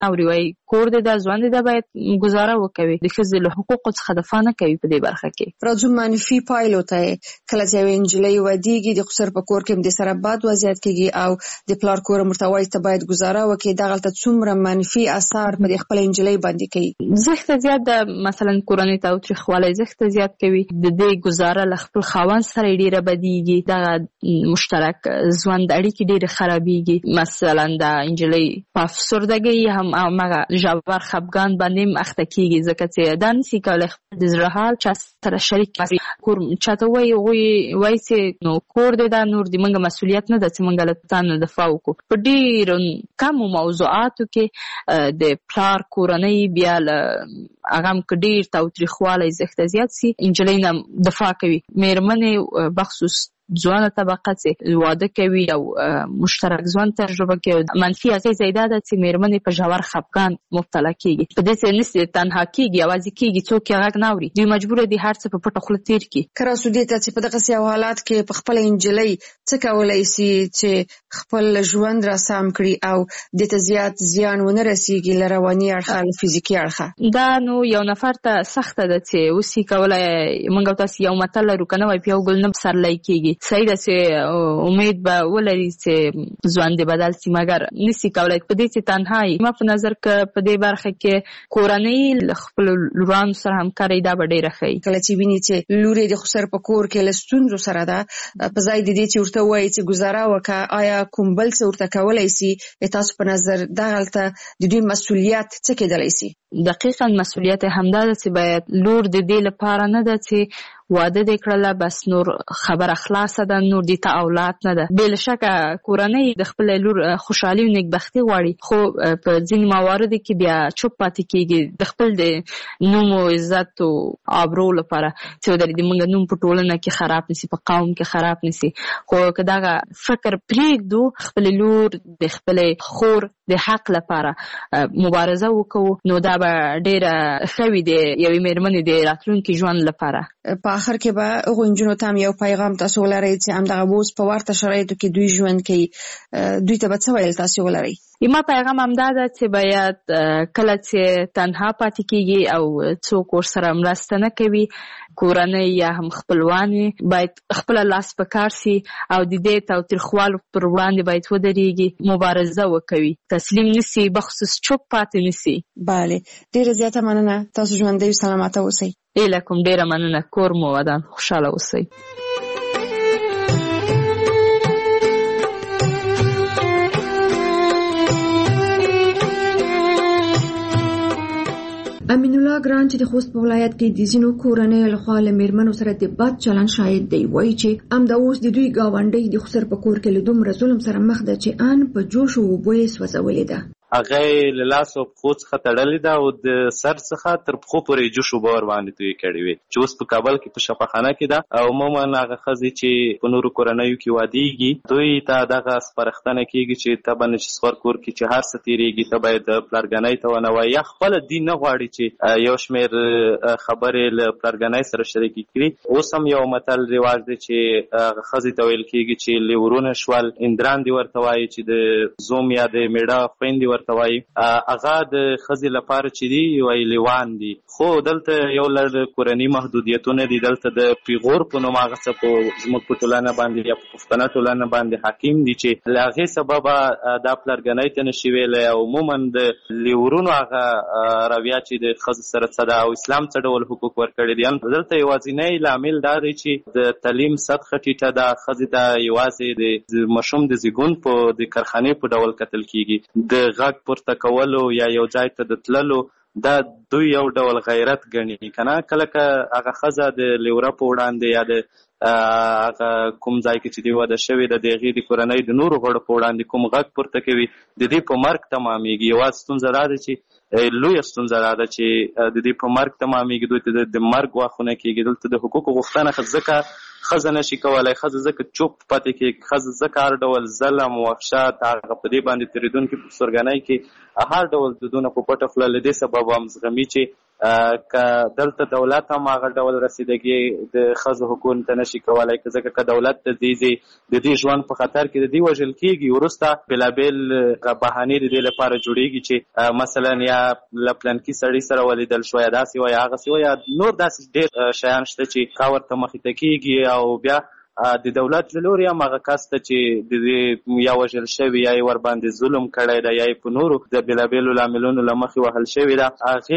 اوري وای کور دې دا ځوان دې دا باید گزاره وکوي د ښځې له حقوقو څخه دفاع نه کوي په دې برخه کې. راځو منفي پایلو ته. کله چې یوه نجلۍ ودیږي د خسر په کور کې د سره بد وضعیت کېږي او د پلار کور مرتوای ته باید گزاره وکړي، دغلته څومره منفي اثر په خپل نجلۍ باندې کوي؟ زښت زیات د مثلا کورنۍ تاوتریخوالی زښت زیات کوي، د دې گزاره له خپل خاوند سره ډیره بدیږي، دغه مشترک ژوند اړیکې ډیره خرابېږي. مثلا د نجلۍ په افسردګۍ هم هغه ژور خفګان باندې اخته کېږي ځکه چې دا نشي کولی خپل د زړه حال چا سره شریک کړي. کور چاته وایي چې نو کور دی دا نور د موږ مسؤلیت نه ده چې موږ له تا نه دفاع وکړو. په ډېرو کمو موضوعاتو کې د پلار کورنۍ بیا له هغه هم که ډېر تاوتریخوالی زښت زیات سي نجلۍ نه دفاع کوي. مېرمنې بخصوص ځوانه طبقه چې واده کوي او مشترک ژوند تجربه کوي، منفي اغېزه یې دا ده چې مېرمنې په ژور خفګان مبتلا کېږي. په دې سره نسي تنها کېږي، یوازې کېږي، څوک یې غږ نه اوري، دوی مجبوره دي هر څه په پټه خوله تېر کړي. که راسو دې ته چې په دغسې یو حالات کې په خپله نجلۍ څه کولی سي چې خپل ژوند را سم کړي او دې ته زیات زیان ونه رسېږي له رواني اړخه له فزیکي اړخه؟ دا نو یو نفر ته سخته ده چې اوس یې کولی موږ او تاسې یو متل لرو که نه وایي په یو ګل نه پسرلی کېږي. صحیح ده چې امید به ولري چې ژوند دې بدل سي، مګر نسي کولی په دې چې تنهایی. ما په نظر که په دې برخه کې کورنۍ له خپلو لورانو سره همکارۍ دا به ډېره ښه. کله چې ویني چې لور یې د خسر په کور کې له ستونزو سره ده، په ځای د دې چې ورته ووایي چې ګزاره وکړه، آیا کوم بل څه ورته کولی سي؟ تاسو په نظر دغلته د دوی مسؤلیت څه کېدلی سي؟ دقیقاً مسؤلیت همدا ده چې باید لور د دې لپاره نه ده چې واده دې کړله بس نور خبره خلاصه ده، نور دې ته اولاد نه ده. بې له شکه کورنۍ د خپل لور خوشحالي او نیکبختي غواړي، خو په ځینې مواردو کې بیا چوپ پاتې کېږي د خپل د نوم او عزت او آبرو لپاره چې ودرې د موږ نوم په ټولنه کې خراب نسي، په قوم کې خراب نسي. خو که دغه فکر پرېږدو، خپل لور د خپل خور د حق لپاره مبارزه وکړو، نو دا به ډېره ښه وي د یوې مېرمنې د راتلونکي ژوند لپاره. په آخر کې به هغو نجونو ته هم یو پیغام تاسو ولرئ چې همدغه اوس په ورته شرایطو کې دوی ژوند کوي، دوی ته به څه ویل تاسو ولرئ؟ ما پیغام همدا ده چې باید کله چې تنها پاتې کېږي او څوک ورسره مرسته نه کوي، کورنۍ یا هم خپلوانې باید خپله لاس په کار سي او د دې تاوتریخوالو پر وړاندې باید ودرېږي، مبارزه وکوي، تسلیم نسي، بخصوص چوپ پاتې نسي. بله، ډېره زیاته مننه. تاسو ژوندی سلامته اوسئ. ایله کوم ډېره مننه. کور مو ودان، خوشحاله اوسئ. امین الله ګران چې د خوست په ولایت کې د ځینو کورنیو لخوا له مېرمنو سره د بد چلند شاید دی، وایي چې همدا اوس د دوی ګاونډۍ د خسر په کور کې له دومره ظلم سره مخ ده چې ان په جوش او اوبو یې سوځولې ده. هغه له لاس او پښو څخه تړلې ده او د سر څخه تر پښو پورې جوش اوبه ورباندې توی کړې وې، چې اوس په کابل کې په شفاخانه کې ده. او عموما هغه ښځې چې په نورو کورنیو کې وادېږي، دوی ته دغه سپارښتنه کېږي چې ته به نه چې سخور کور کې چې هر څه تېرېږي ته باید پلارګنۍ ته ونه وایي، یا خپله دین نه غواړي چې یو شمېر خبرې له پلارګنۍ سره شریکې کړي. اوس هم یو متل رواج دی چې هغه ښځې ته ویل کېږي چې لیورونه شول، اندران دې ورته وایي چې د زوم یا د مېړه خویندې ورته وایي. هغه د ښځې لپاره چې دي وایي لیوان دي. خو دلته یو لږ کورني محدودیتونه دي. دلته د پیغور په نوم هغه څه زموږ په ټولنه باندې یا په پښتنه ټولنه باندې حاکم دي چې له هغې سببه دا پلارګنۍ ته نشي ویلی. او عموما د لیورونو هغه رویه چې د ښځو سره څه ده او اسلام څه ډول حقوق ورکړي دي. دلته یوازینی لامل دا دی چې د تعلیم سطحه ټیټه ده. ښځې ته یوازې د ماشوم د زیږون په د کارخانې په ډول کتل کېږي. د غږ پورته کولو یا یو ځای ته د تللو دا دوی یو ډول غیرت ګڼي که نه. کله که هغه ښځه د لیوره په وړاندې یا د هغه کوم ځای کې چې دی واده شوې ده د هغې د کورنۍ د نورو غړو په وړاندې کوم غږ پورته کوي، د دې په مرګ تمامېږي. یوازې ستونزه دا ده چې لویه ستونزه دا ده چې د دې په مرګ تمامېږي، دوی ته د مرګ واخونه کېږي. دلته د حقوقو غوښتنه ځکه ښځه نشي کولی، ښځه ځکه چوپ پاتې کېږي، ښځه ځکه هر ډول ظلم وحشت هغه په دې باندې تېرېدونکي په سورګنۍ کې هر ډول دودونه په پټه خوله له دې سبب هم زغمي چې که دلته دولت هم هغه ډول رسیدګي د ښځو حقوقو ته نشي کولی، ځکه که دولت د دې ژوند په خطر کې د دې وژل کېږي، وروسته بېلابېل بهانې د دې لپاره جوړېږي چې مثلا یا له پلانکي سړي سره ولیدل شوی، داسې وایي هغسې وایي، نور داسې ډېر شیان شته چې کا ورته مخې ته کېږي او بیا د دولت له لوري هم هغه کس ته چې د دې یا وژل شوي یا یې ورباندې ظلم کړی دی یا یې په نورو د بېلابېلو لاملونو له مخې وهل شوي ده،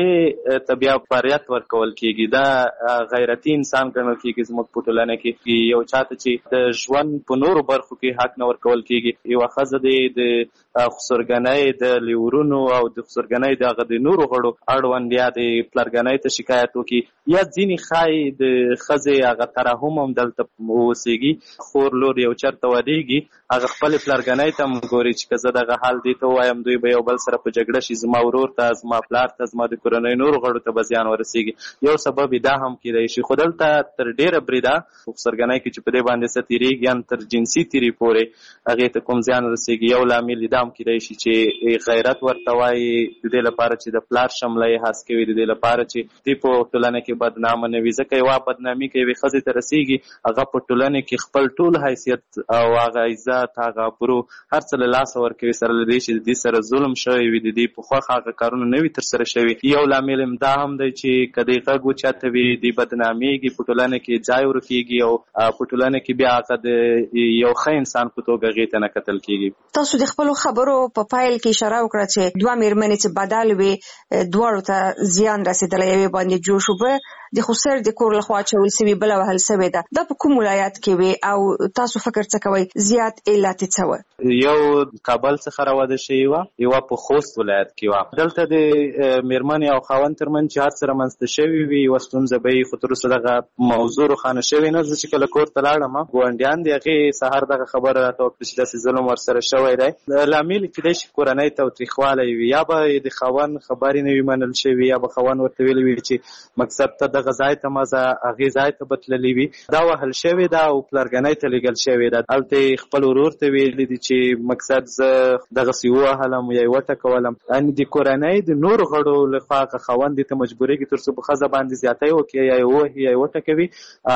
هغې ته بیا فریت ورکول کېږي. دا غیرتي انسان ګڼل کېږي زموږ په ټولنه کې. یو چا ته چې د ژوند په نورو برخو کې حق نه ورکول کېږي، یوه ښځه دی د خسرګنۍ د لیورونو او د خسرګنۍ د هغه د نورو غړو اړوند یا د پلرګنۍ ته شکایت وکړي، یا ځینې ښایي د ښځې هغه ترحم هم دلته اوسېږي، خور لور یو چېرته ودېږي، هغه خپلې پلرګنۍ ته هم ګوري چې که زه دغه حال دې ته ووایم دوی به یو بل سره په جګړه شي، زما ورور ته، زما پلار ته، زما د کورنۍ نورو غړو ته به زیان ورسېږي. یو سبب دا هم کېدی شي، خو دلته تر ډېره بریده خسرګنۍ کې چې په دې باندې څه تېرېږي، ان تر جنسي تېري پورې هغې ته کوم زیان رسېږي. یو لامل دا هم کېدی شي چې غیرت ورته وایي، د دې لپاره چې د پلار شمله یې هڅ کوي، د دې لپاره چې دوی په ټولنه کې بدنامه نه وي، ځکه یوه بدنامي که یوې ښځې ته رسېږي، هغه په ټولنه کې خپل ټول حیثیت او هغه عزت، هغه ابرو هر څه له لاسه ورکوي، سره له دې چې د دې سره ظلم شوی وي، د دې په خوښه هغه کارونه نه وي ترسره شوي. یو لامل هم دا هم دی چې که دې غږ وچاته وي، دوی بدنامېږي، په ټولنه کې ځای ورکېږي او په ټولنه کې بیا هغه د یو ښه انسان په توګه هغې ته نه کتل کېږي. تاسو د خپلو خبرو په پایل کې اشاره وکړه چې دوه مېرمنې چې بدل وي دواړو ته زیان رسېدلی، یوې باندې جوش اوبه د خسر د کور لخوا اچول سوي، بله وهل سوې ده. دا په کوم ولایت کې وي او تاسو فکر څه کوئ زیات علت څه وه؟ یو کابل څخه راواده شوې وه، یوه په خوست ولایت کې وه. دلته د مېرمنې او خاوند ترمنځ چې هر څه رامنځته شوي وي، یوه ستونزه به وي، خو تر اوسه دغه موضوع روښانه شوې نه. زه چې کله کور ته لاړم، ګاونډیان دي هغې سهار دغه خبره راته وکړه چې داسې ظلم ورسره شوی دی. لامل کېدی شي کورنۍ تاوتریخوالی وي، یا به د خاوند خبرې نه وي منل شوي، یا به خاوند ورته ویلي وي چې مقصد ته دغه ځای ته مه ځه، هغې ځای ته به تللي وي. دا وهل شوې ده او پلرګنۍ ته لېږل شوې ده. هلته یې خپل ورور ته ویلي دي چې مقصد زه دغسې ووهلم یا یې وټکولم. یعنې د کورنۍ د نورو غړو لخوا هغه خاوند دې ته مجبورېږي تر څو په ښځه باندې زیاتی وکړي، یا یې ووهي یا یې وټکوي،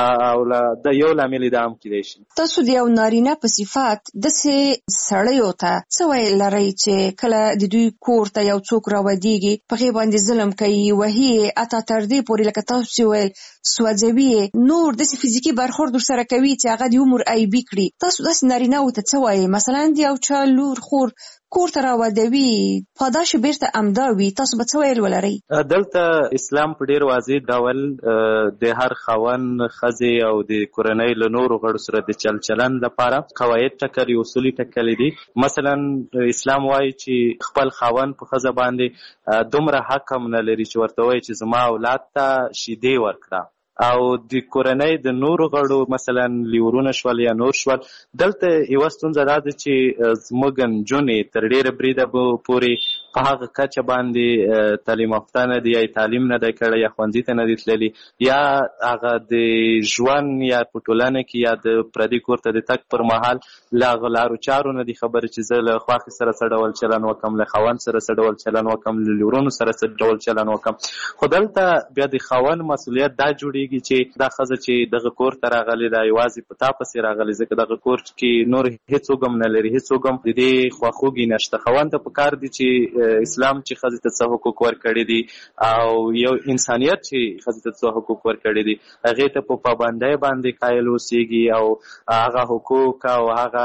او د یو لامل دا هم کېدی شي. تاسو د یو نارینه په صفت داسې سړیو ته څه ویل لرئ چې کله د دوی کور ته یو څوک راودېږي، په هغې باندې ظلم کوي، وهي یې، حتی تر دې پورې لکه تاسو چې ویل سوځوي یې، نور داسې فزیکي برخورد ورسره کوي چې هغه د عمر عیبي کړي. تاسو داسې نارینه‌وو ته څه وایئ؟ مثلا د یو چا لور خور کور ته راودوي، پاداش یې بیرته همدا وي، تاسو به څه ویل ولرئ؟ دلته اسلام په ډېر واضح ډول د هر خاوند، ښځې او د کورنۍ له نورو غړو سره د چل چلند لپاره قواعد ټاکلي، اصول یې ټاکلي دي. مثلا اسلام وایي چې خپل خاوند په ښځه باندې دومره حق هم نه لري چې ورته وایي چې زما اولاد ته شیدې ورکړه، او د کورنۍ د نورو غړو مثلا لیورونه شول یا نور شول. دلته یوه ستونزه دا ده چې زموږ نجونې تر ډېره بریده پورې په هغه کچه باندې تعلیم یافته نه دي، یا تعلیم نه دی کړی، یا ښوونځي ته نه دي تللي، یا هغه د ژوند یا په ټولنه کې یا د پردي کور ته د تګ پر مهال له هغه لارو چارو نه دي خبرې چې زه له خوښې سره څه ډول چلن وکړم، له خاوند سره څه ډول چلن وکړم، له لیورونو سره څه ډول چلن وکړم. خو دلته بیا د خاوند مسؤلیت دا جوړېږي چې دا ښځه چې دغه کور ته راغلې ده یوازې په تا پسې راغلې، ځکه دغه کور کې نور هېڅوک هم نه لري، هېڅوک هم د دې خواخوږي نشته. خاوند ته پکار دي چې اسلام چې ښځې ته څه حقوق ورکړي دي او یو انسانیت چې ښځې ته څه حقوق ورکړي دي، هغې ته په پابندۍ باندې قایل اوسېږي، او هغه حقوق او هغه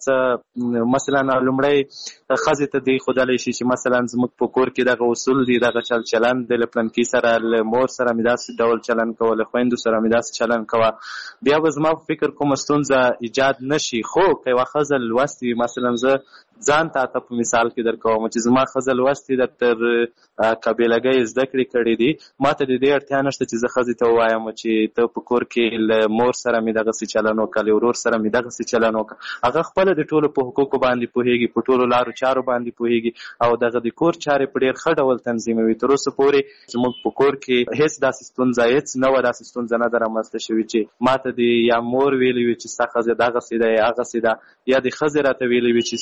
څه مثلا لومړی ښځې ته دی ښودلی شي چې مثلا زموږ په کور کې دغه اصول دي، دغه چل چلند دی، له پلنکي سره له مور سره مې داسې ډول چلن کوه، له خویندو سره مې داسې چلن کوه. بیا به زما په فکر کومه ستونزه ایجاد نشي. خو که یوه ښځه لوستې وي، مثلا زه ځان ته په مثال کې در کوم چې زما ښځه لوستې ده، تر قابلګۍ زده کړې کړې دي، ما ته د دې اړتیا نشته چې زه ښځې ته ووایم چې ته په کور کې له مور سره مې دغسې چلن وکړه، له ورور سره مې دغسې چلن وکړه. هغه خپله د ټولو په حقوقو باندې پوهېږي، په ټولو لارو چارو باندې پوهېږي، او دغه د کور چارې په ډېر ښه ډول تنظیموي. تر اوسه پورې زموږ په کور کې هېڅ داسې ستونزه، هېڅ نه وه داسې ستونزه نه ده رامنځته شوې چې ما ته د یا مور ویلي وي چې ستا ښځه دغسې ده یا هغسې ده، یا د ښځې راته ویلي وي چې ستا کورنۍ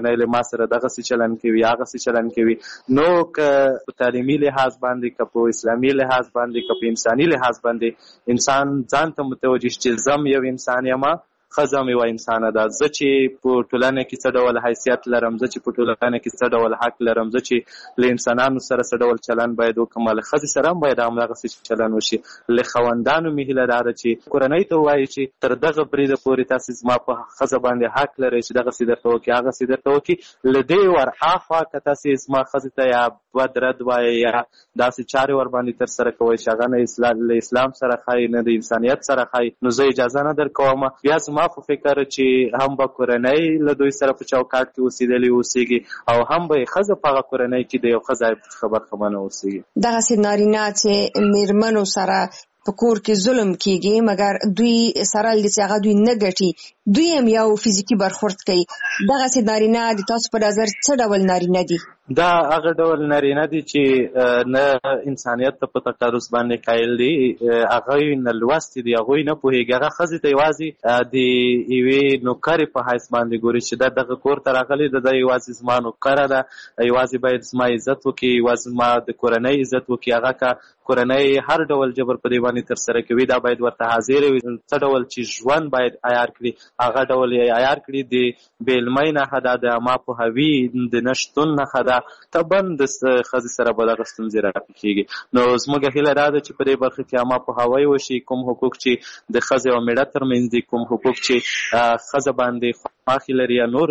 کورنۍ له ما سره دغسې چلند کوي هغسې چلند کوي. نو که په تعلیمي لحاظ باندې که په اسلامي لحاظ باندې که په انساني لحاظ باندې انسان ځان ته متوجه چې زم یو انسان یم ښځه مې یوه انسانه ده. زه چې په ټولنه کې څه ډول حیثیت لرم زه چې په ټولنه کې څه ډول حق لرم زه چې له انسانانو سره څه ډول چلند باید وکړم له ښځې سره هم باید همدغسې چلند وشي. له خاوندانو مې هیله دا ده چې کورنۍ ته ووایي چې تر دغه بریده پورې تاسې زما په ښځه باندې حق لرئ چې دغسې درته وکړي هغسې درته وکړي. له دې ورهاخوا که تاسې زما ښځې ته یا بد رد وایي یا داسې چارې ورباندې ترسره کوئ چې هغه نه له اسلام سره ښایي نه د انسانیت سره ښایي نو زه اجازه نه درکوم. بیا زما په فکر چې هم به کورنۍ له دوی سره په چوکاټ کې اوسېدلې اوسېږي او هم به یې ښځه په هغه کورنۍ کې د یو ښه ځای څخه برخمنه اوسېږي. دغسې نارینه چې میرمنو سره په کور کې ظلم کیږي مګر دوی سره لدې چې هغه دوی نه ګټي دوی هم یو فزیکي برخورد کوي دغسې نارینه د تاسو په نظر څه ډول نارینه دي؟ دا هغه ډول نارینه دي چې نه انسانیت ته په تقرص باندې قایل دي هغوی نه لوستي دي هغوی نه پوهېږي هغه ښځې ته یوازې د یوې نوکرې په حیث باندې ګوري چې دا دغه کور ته راغلې ده دا یوازې زما نوکره ده یوازې باید زما عزت وکړي یوازې زما د کورنۍ عزت وکړي. هغه که کورنۍ هر ډول جبر په دې باندې ترسره کوي دا باید ورته حاضر وي څه ډول چې ژوند باید عیار کړي هغه ډول یې عیار کړي. د بې علمۍ نښه ده د عامه پوهوي د نه شتون نښه ده طبعا د ښځې سره به دغه ستونزې راپېښېږي. نو زموږ هیله دا ده چې په دې برخه کې عامه پوهاوی وشي کوم حقوق چې د ښځې او مېړه ترمنځ دي کوم حقوق چې ښځه باندې خواخې لري یا نور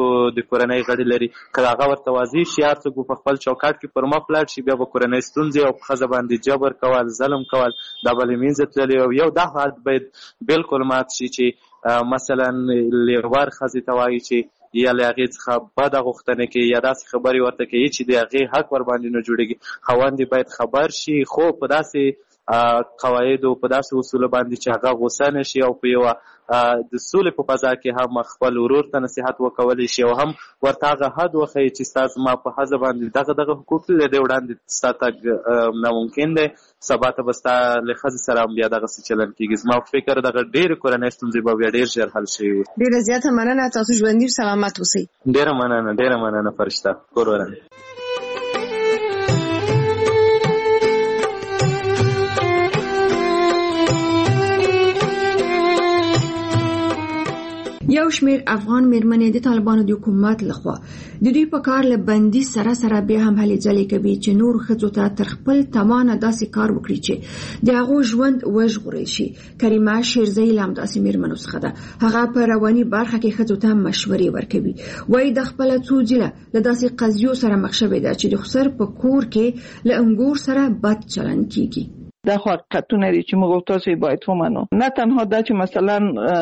د کورنۍ غړي لري که هغه ورته واضح شي هر څوک په خپل چوکاټ کې پر مخ ولاړ شي بیا به کورنۍ ستونزې او په ښځه باندې جبر کول ظلم کول دا به له منځه تللي او یو دا حالت باید بالکل مات شي چې مثلا لیور ښځې ته وایي چې یا له هغې څخه بده غوښتنه کوي یا داسې خبرې ورته کوي چې د هغې حق ورباندې نه جوړېږي. خاوند باید خبر شي خو په داسې قواعدو په داسې اصولو باندې چې هغه غوسه نه شي او په یوه د سولې په فضا کې هم خپل ورور ته نصیحت وکولی شي او هم ورته هغه حد وښیي چې ستا زما په ښځه باندې دغه حقوق دي له دې وړاندې ستا تګ ناممکن دی سبا ته به ستا له ښځې سره هم بیا دغسې چلند کېږي. زما په فکر دغه ډېرې کورنۍ ستونزې به بیا ډېر ژر حل شوي وي. ډېره زیاته مننه تاسو ژوندي سلامت اوسئ. ډېره مننه فرشته کور وران. یو شمیر افغان میرمنې د طالبانو د حکومت لخوا د دوی په کار له بندي سره بیا هم هلې ځلې کوي چې نور ښځو ته تر خپل توانه داسې کار وکړي چې د هغو ژوند وژغورل شي. کریمه شیرزی له همداسې میرمنو څخه ده. هغه په رواني برخه کې ښځو ته مشورې ورکوي. وایي د خپله څو ځله له داسې قضیو سره مخ شوې ده چې د خسر په کور کې له انګور سره بد چلند کیږي. دا خو حقیقتونه دي چې موږ او تاسو باید ومنو. نه تنها دا چې مثلا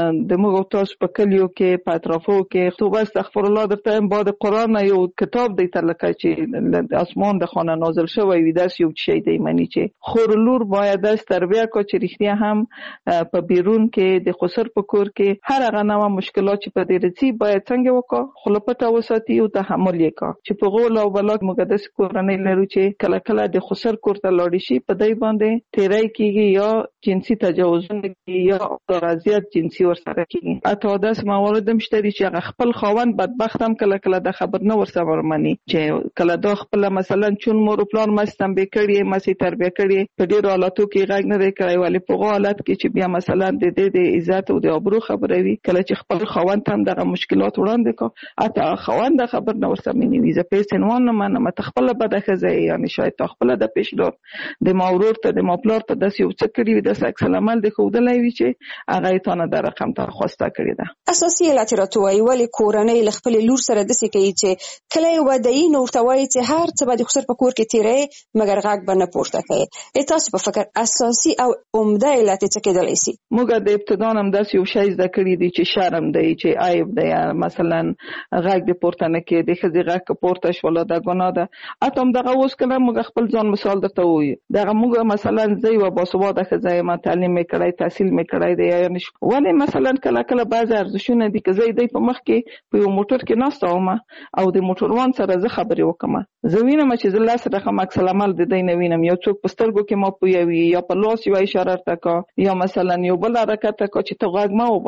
د موږ او تاسو په کلیو کې په اطرافو کې توبه استغفر الله درته بعد قرآن یو کتاب دی تر لکه چې د اسمان د خانه نازل شوی وي داس یو شی دی معنی چې خور لور باید داس تربیه کو چې رښتیا هم په بیرون کې د خسر په کور کې هر هغه نوع مشکلات چې په دې رسي باید څنګه وکړو خلپته وساتي او تحمل یې کا چې په غول او بلاک مقدس کورنۍ لرو چې کله کله د خسر کور ته لاړ شي په دای باندې تیرای کیږي یا جنسي تجاوزونه کیږي یا راضیت جنسي ورسره کیږي. اته داس موارد مشتري چې خپل خاوند بدبخت هم کله کله د خبر نه ورسره ورمني چې کله دا خپل مثلا چون مور پلان مستم به کړي مسي تربیه کړي په ډیرو حالاتو کې غږ نه دی کړی ولی په حالت کې چې بیا مثلا د دې عزت او د ابرو خبره وي کله چې خپل خاوند هم دغه مشکلات وړاندې کو اته خاوند خبر نه ورسره مني ویزه پیسنوان نه منه متخپل بده خزه یعنی شاید خپل د پیشلور د مورور ته د مپلار ته د یو څه کړی د سکس عمل د خودلای وی چې هغه ته نه د رقم ته خواسته کړی ده. اساسي لاتراتوي ولی کورنۍ ل خپل لور سره د سې کوي چې کله ودی نو ورتوي چې هر څه به د خسر په کور کې تیرې مګر غاګ بنه پورته کوي. تاسو په فکر اساسي او عمده علت څه کېدلی شي؟ موږ د ابتدا هم داس یو شی زده کړی دی چې شرم دی چې عیب دی مثلا غاګ د پورته نه کې د خزي غاګ پورته شول دا ګناه ده. اته هم دغه اوس کله موږ خپل ځان مثال درته وایي دغه موږ مثلا زی و باسواده خزای ما تعلیم میکړای تحصیل میکړای دی یعنی ولی مثلا کله کله بعض ارزښونه دي که زه دی په مخ کې په یو موټر کې ناستم او د موټروان سره زه خبرې وکم زه وینم چې زه لاس رقم عکس العمل د دې نه وینم یو څوک په سترګو کې ما پویوي یا په لاس یو اشاره تکا یا مثلا یو بل حرکت تکا چې ته غږ ما وباسه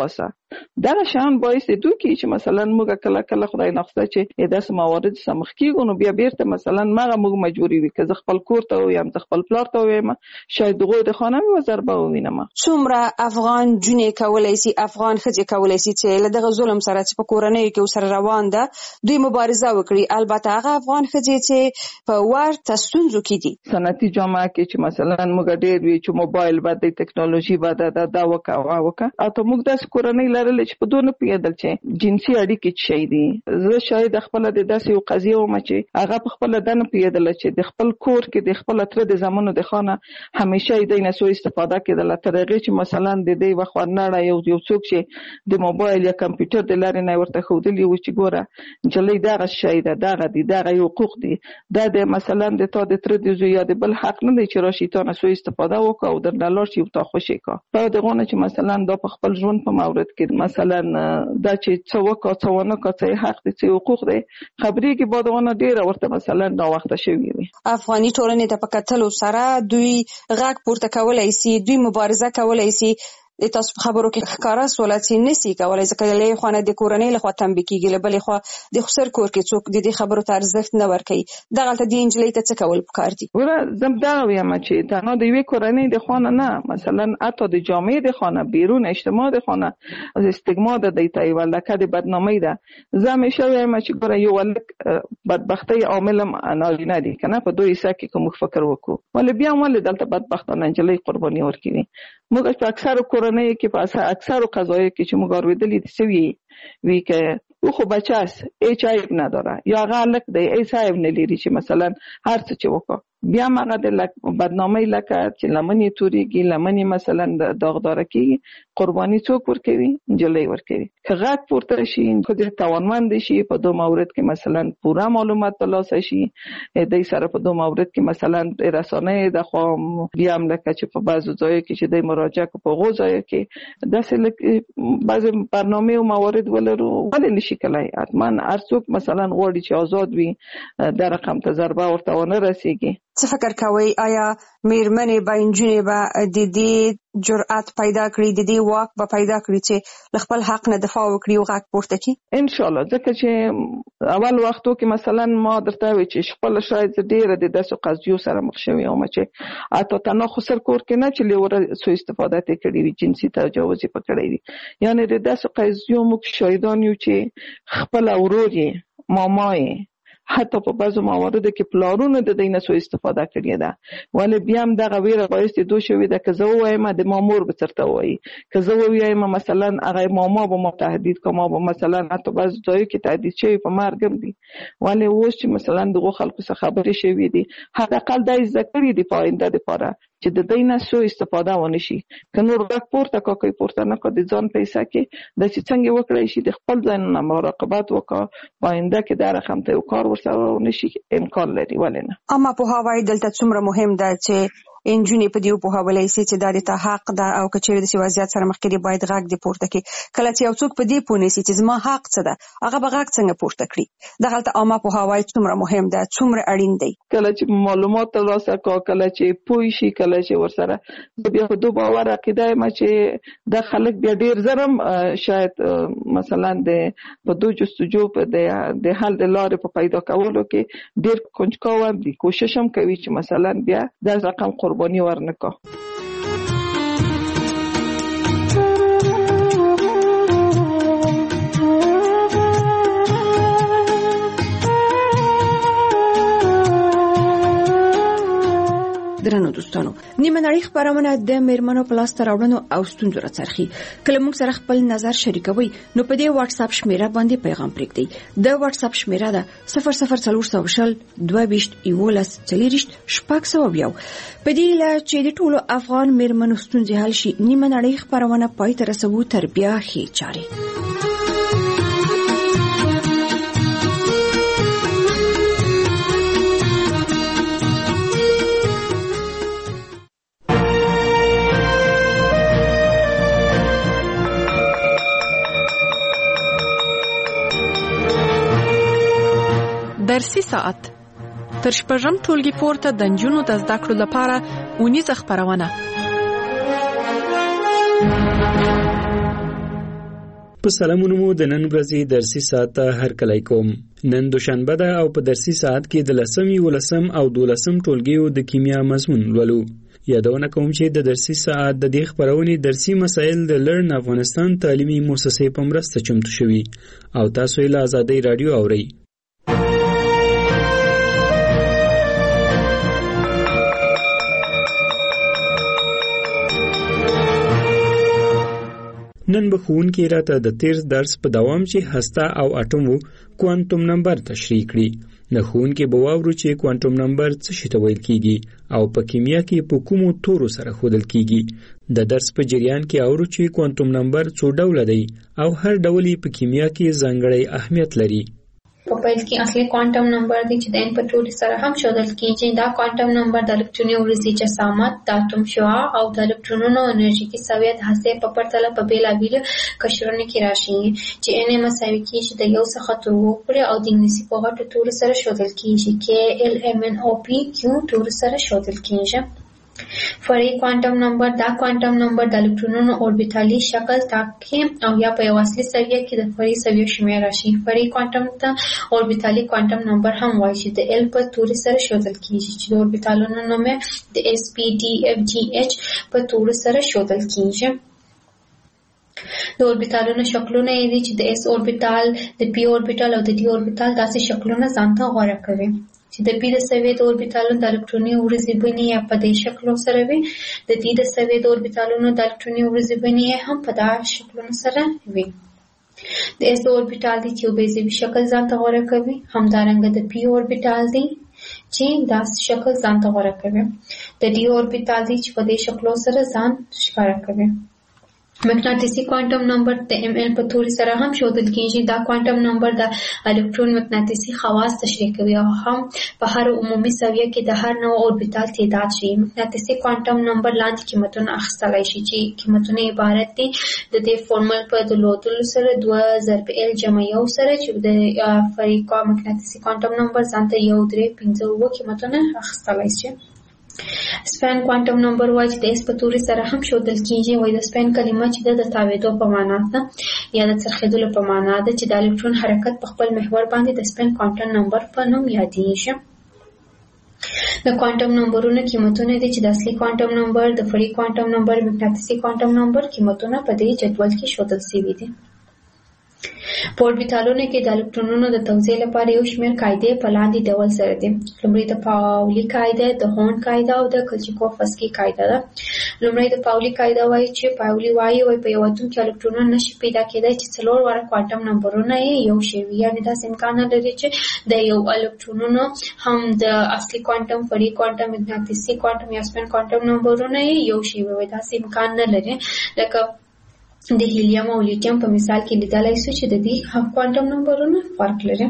دا شان باعث دوی کې چې مثلا موږ کله خدای نخسته چې داسې موارد سمخ کیږي نو بیا بیرته مثلا موږ مجبوري وي که خپل کور ته ویم ته خپل پلار ته ویم شاید دغه د خانه مې ضربه ووینم. څومره افغان جنې کولای شي افغان ښځې کولای شي چې له دغه ظلم سره چې په کورنۍ کې سره روان ده دوی مبارزه وکړي. البته هغه افغان ښځې چې په ورته ستونزو کې دي صنعتي جامعه کې چې مثلا موږ ډېر وی چې موبایل باندې ټکنالوژي باندې دا وکاو او ته موږ د کورنۍ لرل چې په دونه پیدل چې جنسي اړیکې شي دي. زه شاید خپل د داسې یو قضیه ومه چې هغه په خپل دنه پیدل چې د خپل کور کې د خپل تر د زمانو د خانه همیشه د نه سو استفاده کېدل تر هغه چې مثلا د دې وخت نه یو څوک چې د موبایل یا کمپیوټر د لارې نه ورته خودلی و چې ګوره جلې دغه شی ده دغه حقوق دي دا د مثلا د تا د تر د زویا د بل حق نه دی چې راشي تا نه سو استفاده وکاو او د لاله شي تا خوشي کا په دغه نه چې مثلا دا په خپل ژوند په مورد کې مثلا دا چې څو وکا څو نه کا څه حق دي څه حقوق دي خبرې کې بادونه ډیره ورته مثلا دا وخت شوی وي. افغاني ټولنې ته په کتلو سره دوی غږ پورته کولای شي دوی مبارزه کولای شي. د تاسو په خبرو کې ښکارا سوالات نسی کولای ځکه له خونه د کورنۍ له خوا تنبیه کیږي له بلې خوا د خسر کور کې څوک د دې خبرو ته ارزښت نه ورکوي. دغه ته د انجلۍ ته څه کول پکار دي؟ ورته زم دا وایم چې دا نو د وی کورنۍ د خونه نه مثلا اته د جامعې د خونه بیرون اجتماع د خونه از استګما د دیتای ولکه د بدنامي ده. زه همیشه وایم چې ګوره یو ولک بدبختی عامل نارینه دي کنه په دوی سکه کوم فکر وکړو ولې بیا ول دلته بدبختانه انجلۍ قرباني ورکړي. موږ په اکثر کورنۍ کې په اکثر قضایي کې چې موږ اوریدلې دي سوي وی که خو بچاس ایچ آی نه داره یا غلط دی ای صاحب نه لري چې مثلا هر څه چې وکړه بیا مغه د بدنامي لکه چې لمنې توريږي لمنې مثلا داغدار کیږي قرباني څوک ورکوي جلې ورکوي که غږ پورته شي خو د توانمند شي په دوه مورد کې مثلا پوره معلومات ترلاسه شي د سره په دوه مورد کې مثلا رسانه د خو بیا هم لکه چې په بعضو ځایو کې چې د مراجعه په غوځایو کې داسې بعض برنامه او موارد ولرو ولې نشي کولای اتمن ارڅوک مثلا غوړي چې آزاد وي د رقم تجربه ورته ونه رسیږي. څه فکر کوي آیا میرمنې با انجونې با د دې جرأت پیدا کړی د دې واک به پیدا کړی چې خپل حق نه دفاع وکړي او غږ پورته کړي؟ ان شاء الله ځکه چې اول وختو کې مثلا ما درته وی چې خپل شاید ډیره د داسې قضیو سره مخ شوی او چې اته تنه خسر کور کې نه چې لور سو استفاده کوي وی جنسي تجاوز پکړی وي یعنی د داسې قضیو مخ شهیدان یو چې خپل اوروري مامای حتی په بعضو مواردو کې پلارونو د دینه سو استفاده کړی ده ولې بیا هم دغه ویره باعث دوه شوی ده که زه وایم د مامور به ترته وایي که زه وایم مثلا هغه ماما به ما تهدید کوم به مثلا حتی بعض ځای کې تهدید شوی په مرګ دي ولې اوس چې مثلا دغه خلکو څخه خبرې شوی دي حداقل د ذکرې دی پاینده لپاره چې د دینه سو استفاده ونه شي که نور وخت پورته کوي پورته نه کوي ځان پیسې کې د څنګه وکړای شي د خپل ځان نه مراقبت وکړي پاینده کې د رقم ته کار ورسره نشي امکان لري ولنه. اما په هواي دلته څومره مهم ده چې انجونې په دې په حواله سي چې د ته حق ده او کچېر د وضعیت سره مخ کې باید غږ دی پورته کې کله چې یو څوک په دې پونه سي چې زما حق څه ده هغه به غږ څنګه پورته کړي. دغه اما په هواي څومره مهم ده څومره اړین دی کله چې معلومات ترلاسه کله چې پوي شي کله چې ورسره بیا په دوه باور عقیده ما چې د خلک بیا ډیر زرم شاید مثلا د په دوه جستجو په د حل د لارې په پیدا کولو کې ډیر کنجکاو دي کوشش هم کوي چې مثلا بیا د رقم قربانی ورنکا. درنو دوستانو نیمه نړۍ خبرونه د میرمنو پلاس تراوړنو او ستونزو راڅرخي کله موږ سره خپل نظر شریکوي نو په دې واتس اپ شمیره باندې پیغام پرېږدئ. د واتس اپ شمیره ده 0040 22 11 40 شپږ په دې لا چې د ټولو افغان میرمنو ستونزې حل شي نیمه نړۍ خبرونه پای ته رسوي تر بیا هي چاري. درسي ساعت تر شپږم ټولګي پورته د نجونو د زده کړو لپاره اونیزه خبرونه په سلامونو مو د نن ورځې درسي ساعت ته هرکلی کوم. نن دوشنبه ده او په درسي ساعت کې د 10 او 12 ټولګیو د کیمیا مضمون لولو. یادونه کوم چې د درسي ساعت د دې خبرونې درسي مسایل د لرن افغانستان تعلیمي مؤسسې په مرسته چمتو شوي او تاسو یې له آزادۍ رادیو اورئ. نن به ښوونکي راته د تیر درس په دوام چې هسته او اټومو کوانټم نمبر تشریح کړي. نه ښوونکي به واورو چې کوانټم نمبر څه شي ته ویل کیږي او په کیمیا کې په کومو تورو سره ښودل کیږي. د درس په جریان کې اورو چې کوانټم نمبر څو ډوله دی او هر ډول په کیمیا کې ځانګړی اهمیت لري. په پیل کې اصلي کوانټم نمبر دی چې د ان په ټولي سره هم ښودل کیږي. دا کوانټم نمبر د الکتروني ورځې جسامت، د اتوم شعاع او د الکترونونو انرژیکي سویه د هستې په پرتله په بیلابیلو قشرونو کې راشي چې ان مساوي کیږي د 1 څخه تر 2 پورې او د انګلیسي په غټو تورو سره ښودل کیږي کې ال ام ان او پی کیو تورو سره ښودل کیږي. فرعي کوانټم نمبر دا کوانټم نمبر د الکترونونو اوربیتالي شکل ټاکي او یا په یو اصلي سویه کې د فرعي سویو شمېر راشي. فرعي کوانټم ته اوربیتالي کوانټم نمبر هم وایي چې د ال په توري سره ښودل کیږي چې د اوربیتالونو نوم د اس پی ډي اف جي اچ په توري سره ښودل کیږي. د اوربیتالونو شکلونه یې دي چې د اس اوربیتال، د پی اوربیتال او د ډي اوربیتال داسې شکلونه ځان ته غوره کوي چې د پی د سویې د اوربیتالونو د الکتروني ورځې بڼې یا په دې شکلو سره وي. د ډي د سویې د اوربیتالونو د الکتروني ورځې بڼې هم په دا شکلونو سره وي. د اس اوربیتال دی چې یو بیضوي شکل ځان ته غوره کوي. همدارنګه د پی اوربیتال دی چې دا شکل ځان ته غوره کوي. د ډي اوربیتال دی چې په دې شکلو سره ځان ښکاره کوي. مقناطیسي کوانټم نمبر د ام ال په توري سره هم ښودل کیږي. دا کوانټم نمبر د الکترون مقناطیسي خواص تشریح کوي او هم په هر عمومي سویه کې د هر نوع اوربیتال تعداد شي. مقناطیسي کوانټم نمبر لاندې قیمتونه اخیستلی شي چې قیمتونه عبارت دي د دې فورمول په درلودلو سره 2 ضرب ال جمع 1 سره چې د فرعي مقناطیسي کوانټم نمبر ځان ته 1 3 5 7 قیمتونه اخیستلی شي. سپین کوانټم نمبر وایي چې د اس په توري سره هم ښودل کیږي. وایي د سپین کلمه چې د تاویدو په معنا ده یا د څرخېدلو په معنا ده چې د الکترون حرکت په خپل محور باندې د سپین کوانټم نمبر په نوم یادېږي. د کوانټم نمبرونو قیمتونه دي چې د اصلي کوانټم نمبر، د فرعي کوانټم نمبر، مقناطیسي کوانټم نمبر قیمتونه په دې جدول کې ښودل شوي دي. په اوربیتالونو کې د الکترونونو د توزیع لپاره یو شمېر قاعدې په لاندې ډول سره دي. لومړی د پاولي قاعده، د هورن قاعده او د کلچیکوفسکي قاعده ده. لومړی د پاولي قاعده وایي چې پاولي وایي په یو اتوم کې الکترونونه نشي پیدا کېدای چې 4 واره کوانټم نمبرونه یې یو شی وي. یعنې داسې امکان نه لري چې د یو الکترونونو هم د اصلي کوانټم، فرعي کوانټم، مقناطیسي کوانټم یا سپین کوانټم نمبرونه یې یو شی وي. داسې امکان نه لري. لکه د هیلیم او لیتیم په مثال کې لیدلای شو چې د دې کوانټم نمبرونه فرق لري.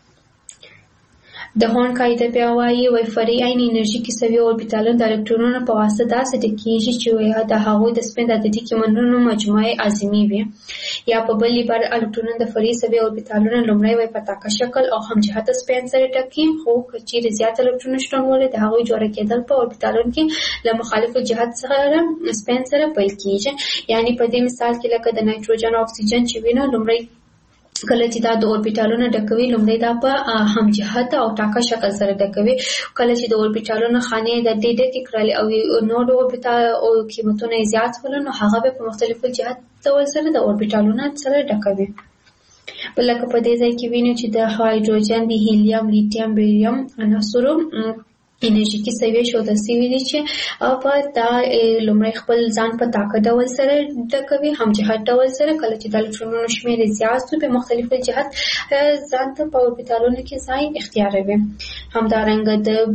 د هورن قاعده بیا وایي فرعي عین انرژي کې سوي اوربیتالونه د الکترونونو په واسطه داسې ډکېږي چې د هغوی د سپین د عددي قیمتونو مجموعه اعظمي وي. یا په بل عبارت الکترونونه د فرعي سوي اوربیتالونو لومړی په تاکه شکل او هم جهته سپین سره ډکي، خو که چیرې زیات الکترونونه شتون ولري د هغوی جوړه کېدل په اوربیتالونو کې له مخالفو جهت سره سپین سره پیل کېږي. یعنې په دې مثال کې لکه د نایتروجن او اکسیجن چې وینو لومړی کله چې دا د اوربیتالونو ډکوي لومړی دا په هم جهت او ټاکه شکل سره ډکوي. کله چې د اوربیتالونو خانې د دې ډکې کړل او نور د اوربیتال او قیمتونه زیات ول نو هغه به په مختلفو جهت ډول سره د اوربیتالونو سره ډکوي. بلکه په دې ځای کې وینو چې د هایدروجن، د هیلیم، لیتیم، بیریم عناصرو انرژیکي سویې ښودل شوي دي چې په دا لومړی خپل ځان په طاقت ډول سره ډکوي، هم جهت ډول سره. کله چې د الکترونونو شمېر زیات وي په مختلفو جهت ځان ته په اوربیتالونو کې ځای اختیاروي. همدارنګه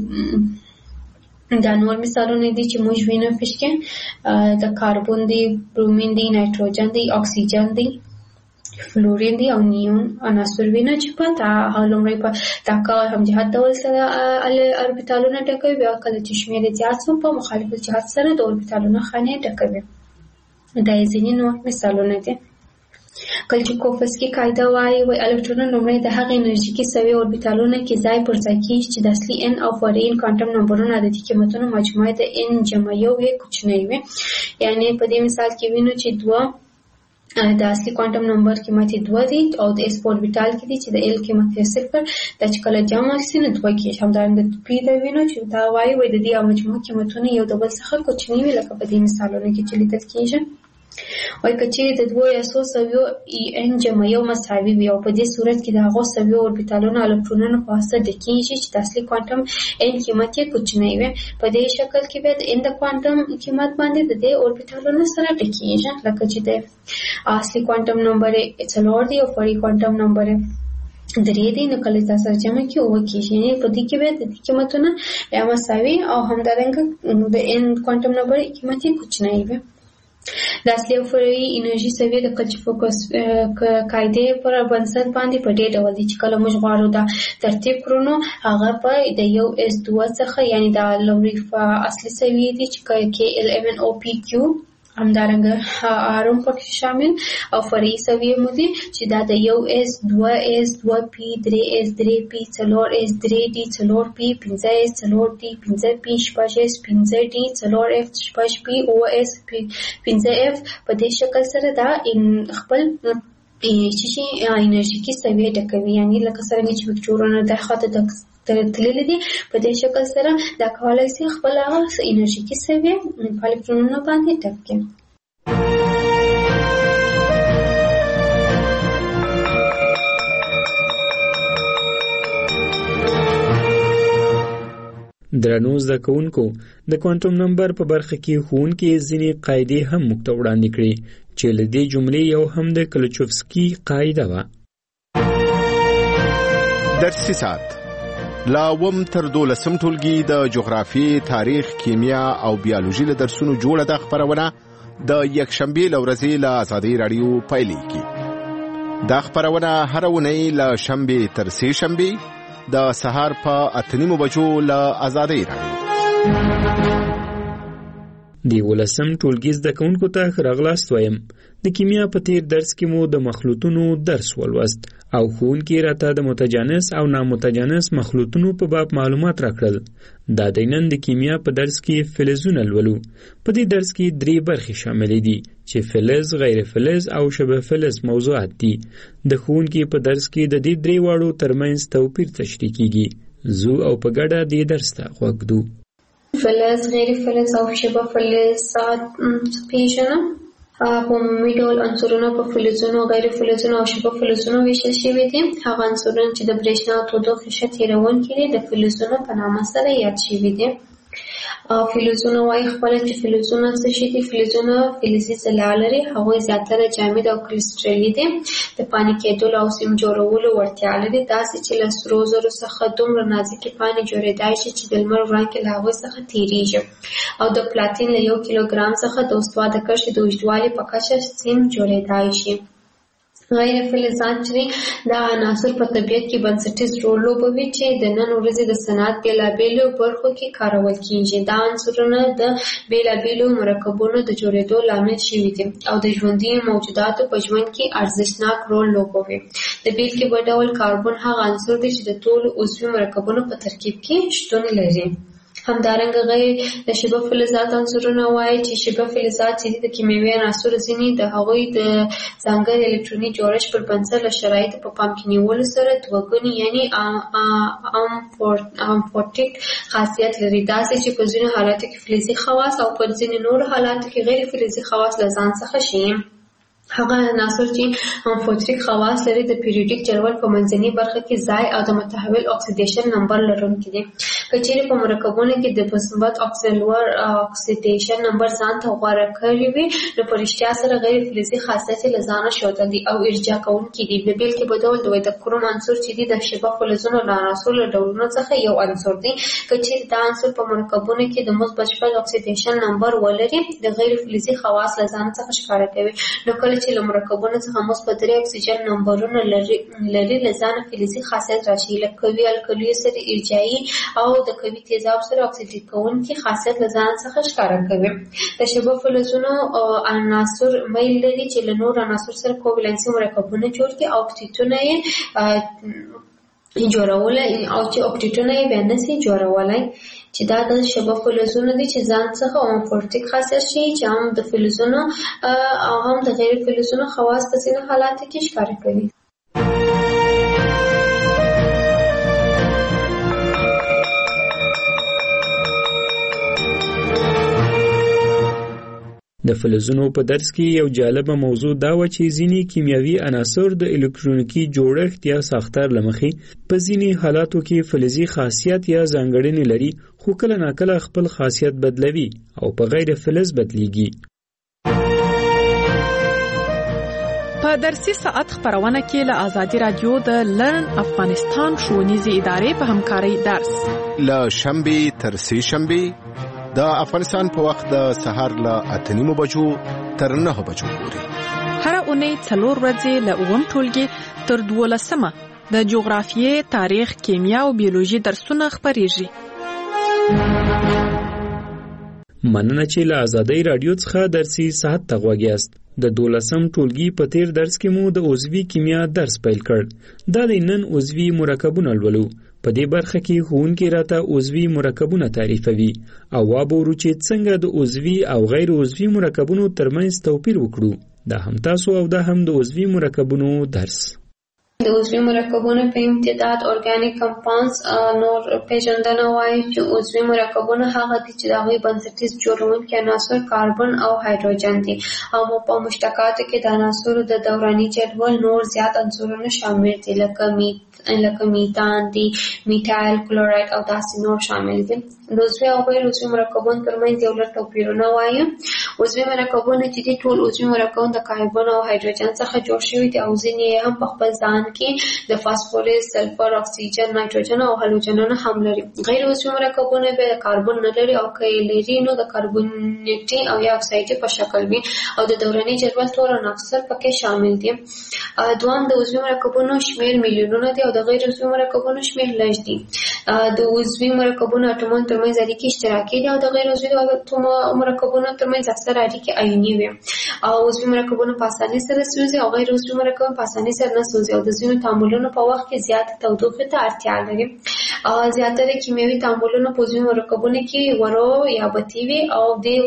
دا نور مثالونه دي چې موږ وینو پکې د کاربن دی، برومین دی، نایتروجن دی، اکسیجن دی، فلورین دی او نیون عناصر وینو چې په لومړی په طاقه هم جهت ډول سره اوربیتالونه ډکوي. بیا کله چې شمېر زیات شو په مخالف جهت سره د اوربیتالونو خانې ډکوي. دا یې ځینې نور مثالونه دي. کلچیکوفسکي قاعده وایي الکترون لومړی د هغې انرژیکي سوي اوربیتالونو کې ځای پر ځای کېږي چې د اصلي ان او فرعي کوانټم نمبرونو عددي قیمتونو مجموعه د ان جمع 1 کوچنۍ وي. یعنې په دې مثال کې وینو چې 2 د اصلي کوانټم نمبر قیمت 2 دی او د اس په اوربیټال کې دی چې د ال قیمت 0 د چې کله جمع شي نو 2 کېږي. همدارنګه پی د وینو چې دا وایي د دې مجموع قیمتونه یو د بل څخه کوچنی وي لکه په دې مثالونو کې چې لیدل کېږي. وای کچې د 2 یا 3 سویو ای ان جمع یو مساوي وي او په دې صورت کې د هغو سویو اوربیټالونو الکترونونو په واسطه ډکېږي چې د اصلي کوانټم ان قیمت یې کوچنی وي. په دې شکل کې به د ان د کوانټم قیمت باندې د دې اوربیټالونو سره ډکېږي لکه چې د اصلي کوانټم نمبر 4 دی او فرعي کوانټم نمبر 3 دی. نو کله تاسو جمع کې او کېږي یعنی په دې کې به د قیمتونه بیا مساوي او همدارنګه د ان کوانټم نمبر قیمت یې کوچنی وي. د اصلي او فرعي انرژي سویې د کچفوکس قاعدې پر بنسټ باندې په دې ډول دي چې کله موږ غواړو دا ترتیب کړو نو هغه په د یو اس 2 څخه یعنی د لومړي اصلي سویې دي چې KL11 OPQ همدارنګه آرم پکې شامل او فرعي سویې مو دي چې دا د یو اس 2 اس 2 پی 3 اس 3 پی 4 اس 3 ډي 4 پی 5 اس 4 ډي 5 پی 6 اس 5 ډي 4 اف 6 پی او اس 5 اف. په دې شکل سره دا خپل شي انرژیکي سویې ډکوي یعنی لکه څنګه چې وکټورونه د خاطر تللی دي. په دې شکل سره دا کولای شي خپل انرژیکي سویې په الکترونونو باندې ډک کړي. درنو زده کوونکو د کوانټم نمبر په برخه کې ښوونکي ځینې قاعدې هم موږ ته وړاندې کړې چې له دې جملې یو هم د کلچوفسکي قاعده وه. درسي ساعت لا وم تر 12 ټولګي د جغرافي، تاریخ، کیمیا او بیولوژي له درسونو جوړه د خبرونه د یکشنبه لورځي له آزادۍ رادیو پایلیږي. دا خبرونه هر ونې له شنبه تر سه شنبه د سهار په 8:30 بجو له آزادۍ رادیو. دی ولسم ټولګي زده کوونکو ته راغلاست وایم. د کیمیا په تیر درس کې مو د مخلوطونو درس ولوست او ښوونکي راته د متجانس او نامتجانس مخلوطونو په باب معلومات راکړل. دا د نن د کیمیا په درس کې فلزونه لولو. په دې درس کې 3 برخې شاملې دي چې فلز، غیر فلز او شبه فلز موضوعات دي. د ښوونکي په درس کې د دې 3 واړو ترمنځ توپیر تشریح کیږي. زو او په ګډه دې درس ته غوږ دو. فلز، غیر فلز او شبه فلز پیژنم. په عمومي ډول عنصرونه په فلزونو، غیر فلزونو او شبه فلزونو ویشل شوي دي. هغه عنصرونه چې د برېښنا او تودوخې ښه تېروونکي دي د فلزونو په نامه سره یاد شوي دي. فلزونه وایي خپله چې فلزونه څه شي دي. فلزونه فلزي ځلا لري. هغوی زیاتره جامد او کریسټلي دي. د پانې کېدلو او سیم جوړولو وړتیا لري، داسې چې له سرو زرو څخه دومره نازکې پانې جوړېدای شي چې د لمر وړانګې له هغوی څخه تېرېږي. او د پلاتین له 1 کیلوګرام څخه د استوا د کرښې د اوږدوالي په کچه سیم جوړېدای شي. غیر فلزات چې دا عناصر په طبیعت کې بنسټیز رول لوبوي چې د نن ورځې د صنعت بېلابېلو برخو کې کارول کېږي. دا عنصرونه د بېلابېلو مرکبونو د جوړېدو لامل شوي دي او د ژوندي موجوداتو په ژوند کې ارزښتناک رول لوبوي. د بېلګې په ډول کاربن هغه عنصر دی چې د ټولو عضوي مرکبونو په ترکیب کې شتون لري. همدارنګه غیر د شبه فلزات عنصرونه وایي چې شبه فلزات چې د کیمیاوي عناصرو ځینې د هغوی د ځانګړي الکتروني جوړښت پر بنسټ له شرایطو په پام کې نیولو سره دوه ګوني یعنی امفورټیک خاصیت لري، داسې چې په ځینو حالاتو کې فلزي خواص او په ځینو نورو حالاتو کې غیر فلزي خواص له ځان څخه شي. هغه عناصر چې امفورټیک خواص لري د پیریوډیک جدول په منځنۍ برخه کې ځای او د متحول اکسیدیشن نمبر لرونکي دي. که چیرې په مرکبونو کې د مثبت اکسیدیشن نمبر ځان ته غوره کړی وي نو په رښتیا سره غیر فلزي خاصیت له ځانه ښودل دي او ارجاع کوونکي دي. د بېلګې په ډول د کروم عنصر چې دی د شبه فلزونو له عناصرو له ډولونو څخه یو عنصر دی. که چیرې دا عنصر په مرکبونو کې د مثبت اکسیدیشن نمبر ولري د غیر فلزي خواص له ځان څخه ښکاره کوي. نو کله چې له مرکبونو څخه مثبت 3 اکسیجن نمبرونه لري له ځانه فلزي خاصیت راشي، لکه قوي القلیو سره ارجاعي او د قوي تیزاب سره اکسیډیټ کوونکي خاصیت له ځان څخه ښکاره کوي. د شبه فلزونو عناصر میل لري چې له نور عناصر سره کوولنسي مرکبونه جوړ کړي او اکتیټونه یې جوړولای او چې اکتیټونه یې بیا نشي جوړولای. چې دا د شبه فلزونو دي چې ځان څخه امورفیک خاصیت شي چې هم د فلزونو او هم د غیر فلزونو خواص په ځینو حالاتو کې ښکاره کوي. د فلزونو په درس کې یو جالبه موضوع دا و چې ځینې کیمیاوي عناصر د الکترونیکي جوړښت یا ساختار لمخې په ځینې حالاتو کې فلزي خاصیت یا ځانګړنې لري خو کله ناکله خپل خاصیت بدلوي او په غیر فلز بدلیږي. په درسي ساعت خبرونه کې له آزادي رادیو د لرن افغانستان ښوونیزې ادارې په همکارۍ درس له شنبه تر سه شنبه د افغانستان په وخت د سهار له 8:30 بجو تر 9 بجو پورې هر اونۍ 4 ورځې له 9 ټولګي تر 12 د جغرافیې، تاریخ، کیمیا او بیولوژي درسونه خبريږي. مننه چې له آزادۍ رادیو څخه درسي ساعت ته غوږیاست. د 12م ټولګي په تیر درس کې مو د عضوي کیمیا درس پیل کړ. دا د نن عضوي مرکبونه لولو. په دې برخه کې ښوونکی راته عضوي مرکبونه تعریفوي او وابورو چې څنګه د عضوي او غیر عضوي مرکبونو ترمنځ توپیر وکړو. دا هم تاسو او دا هم د عضوي مرکبونو درس. د عضوي مرکبونو په امتداد ارګانیک کمپاونډز نور پیژندنه وایي چې عضوي مرکبونه هغه دي چې د هغوی بنسټیز جوړونکي عناصر کاربن او هایدروجن دي او په مشتقاتو کې د عناصرو د دوراني جدول نور زیات عنصرونه شامل دي لکه میتان دي، میتایل کلورایډ او داسې نور شامل دي. د عضوي او غیر عضوي مرکبونو ترمنځ یو لږ توپیرونه وایي. عضوي مرکبونه چې دي ټول عضوي مرکبونه د کاربن او هایدروجن څخه جوړ شوي دي او ځینې هم په خپل ځان کې د فاسفورس، سلفر، اکسیجن، نایتروجن او هالوجنونه هم لري. غیر عضوي مرکبونه به کاربن نه لري او که یې لري نو د کاربونیټي او یا اکسایډي په شکل وي او د دوراني جدول ټول عناصر پکې شامل دي. دوام د عضوي مرکبونو شمیر میلیونونه دي او د غیر عضوي مرکبونو شمیر لږ دي. د عضوي مرکبونو اټومونو ترمنځ اړیکې اشتراکي دي او د غیر عضوي مرکبونو ترمنځ اکثر اړیکې آیوني وي. او عضوي مرکبونه په اسانۍ سره سوځي او غیر عضوي مرکبونه په اسانۍ سره نه سوځي او د ځینو تعاملونو په وخت کې زیاته تودوخې ته اړتیا لري. زیاتره کیمیاوي تعاملونه په عضوي مرکبونو کې ورو یا بطي وي او ډېر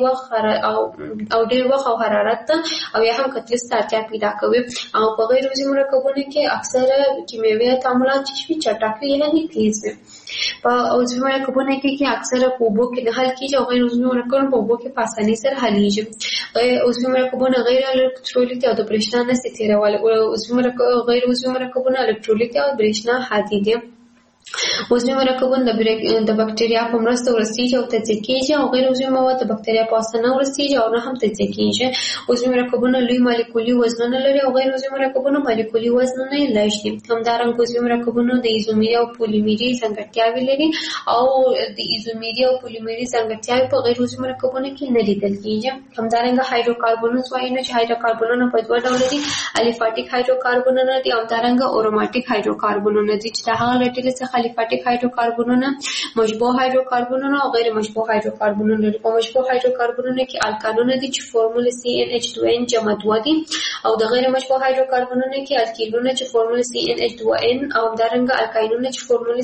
وخت او حرارت او یا هم کتلې ته اړتیا پیدا کوي. او په غیر عضوي مرکبونو کې اکثره کیمیاوي تعاملات چې چټک وي یعنې تیز وي. په عضوي مرکبونو کې اکثره په اوبو کې حل کیږي او غیر عضوي مرکبونه په اوبو کې په اسانۍ سره حلیږي. عضوي مرکبونه غیر الکترولیت او د برېښنا نه سي تیرول. غیر عضوي مرکبونه الکترولیت او برېښنا هادي دي. عضوي مرکبونه د بکټریا په مرسته ورسیږي او تجزیه کیږي او غیر عضوي مواد د بکټریا په واسطه نه ورسیږي او نه هم تجزیه کیږي. عضوي مرکبونه لوی مالیکولي وزنونه لري او غیر عضوي مرکبونه مالیکولي وزنونه یې لږ دي. همدارنګه عضوي مرکبونه د ایزومري او پولیمري ځانګړتیاوې لري او د ایزومري او پولیمري ځانګړتیاوې په غیر عضوي مرکبونو کې نه لیدل کیږي. همدارنګه هایدروکاربونز وایي چې هایدروکاربونونه په دوه ډوله دي. الیفاټیک هایدروکاربونونه دي او همدارنګه اروماتیک هایدروکاربونونه دي چې د هغه له ډلې څخه الیفاټیک هایدروکاربونونه، مشبوع هایدروکاربونونه او غیر مشبوع هایدروکاربونونه لري. په مشبوع هایدروکاربونونه کې الکانونه دي چې فورموله CnH2n جمع 2 دي او د غیر مشبوع هایدروکاربونونه کې الکیلونه چې فورموله CnH2n او همدارنګه الکاینونه چې فورموله